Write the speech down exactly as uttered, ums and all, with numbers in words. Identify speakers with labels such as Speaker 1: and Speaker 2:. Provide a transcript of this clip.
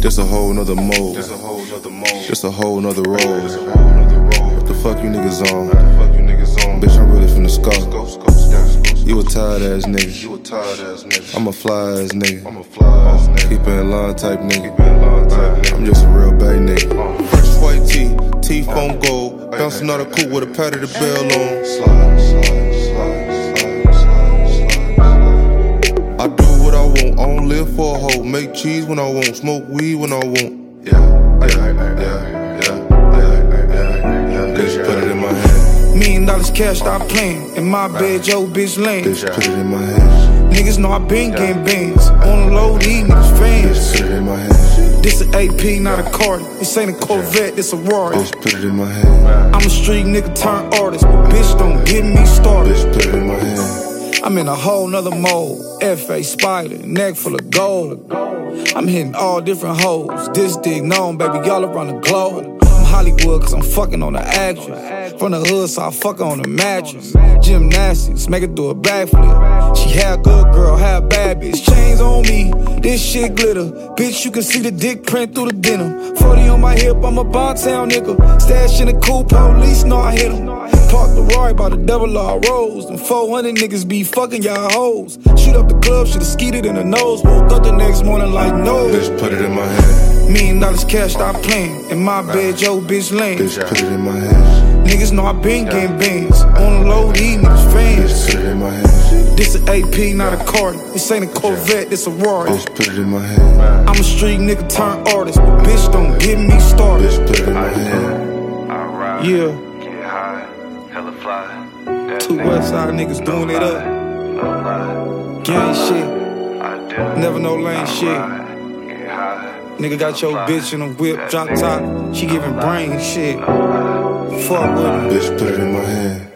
Speaker 1: Just a whole nother mode.
Speaker 2: Just a whole nother mode.
Speaker 1: Just a whole nother road.
Speaker 2: Just a whole nother road.
Speaker 1: What the fuck you niggas on?
Speaker 2: What the fuck you niggas on?
Speaker 1: Bitch, I'm really finna scar.
Speaker 2: Go, go, go,
Speaker 1: You a tired ass nigga.
Speaker 2: You a tired ass nigga.
Speaker 1: I'm a fly ass nigga.
Speaker 2: I'm a fly ass nigga.
Speaker 1: Keep it in line type nigga.
Speaker 2: Keep it in line type nigga.
Speaker 1: I'm just a real bay nigga.
Speaker 2: Uh.
Speaker 1: Fresh white tee, teeth on gold. Bouncing out a coupe with a pat of the bell on.
Speaker 2: Slide, slide, slide, slide, slide, slide.
Speaker 1: I do what I want, I don't live for a hoe. Make cheese when I want, smoke weed when I want.
Speaker 2: Yeah, yeah, yeah, yeah, yeah, yeah.
Speaker 1: Bitch, put it in my hand.
Speaker 3: Million dollars cash, stop playing. In my bed, your bitch lame.
Speaker 1: Bitch, put it in my hand.
Speaker 3: Niggas know I been getting bands. On the low, these niggas fans.
Speaker 1: Bitch, put it in my hand.
Speaker 3: This a A P, not a Cardi. This ain't a Corvette, this a Rari.
Speaker 1: Bitch, put it in my hand.
Speaker 3: I'm a street nigga turned artist, but bitch don't get me started.
Speaker 1: Bitch, put it in my hand.
Speaker 3: I'm in a whole nother mode. F A Spider, neck full of gold. I'm hitting all different hoes. This dick known, baby, y'all around the globe. I'm Hollywood cause I'm fucking on the actress. From the hood, so I fuck her on the mattress. Gymnastics, make her do a backflip. She had good girl, had bad bitch. Chains on me, this shit glitter. Bitch, you can see the dick print through the denim. forty on my hip, I'm a Bontown nigga. Stash in the coupe, police know I hit him. Park the Roy by the double R Rose. Them four hundred niggas be fucking y'all hoes. Shoot up the club, should've skeeted in the nose. Woke up the next morning like no.
Speaker 1: Bitch, put it in my hand.
Speaker 3: Million dollars cash, stop playing. In my bed, yo bitch lame.
Speaker 1: Bitch, put it in my hand.
Speaker 3: Niggas know I been getting bands. On the low, these niggas fans.
Speaker 1: Bitch, put it in my hand.
Speaker 3: This a A P, not a Cardi. This ain't a Corvette, this a Rari.
Speaker 1: Bitch, put it in my hand.
Speaker 3: I'm a street nigga turned artist, but bitch don't get me started.
Speaker 1: Bitch, put it in my hand.
Speaker 4: I ride,
Speaker 3: Yeah,
Speaker 4: get high, hella fly.
Speaker 3: two Westside niggas doing it up.
Speaker 4: No lie,
Speaker 3: Gang shit,
Speaker 4: I do.
Speaker 3: never no lane
Speaker 4: I
Speaker 3: shit.
Speaker 4: ride, get high,
Speaker 3: Nigga got your bitch in a whip, drop top. She giving brain shit.
Speaker 4: no lie.
Speaker 3: Fuck with me.
Speaker 1: Bitch, put it in my hand.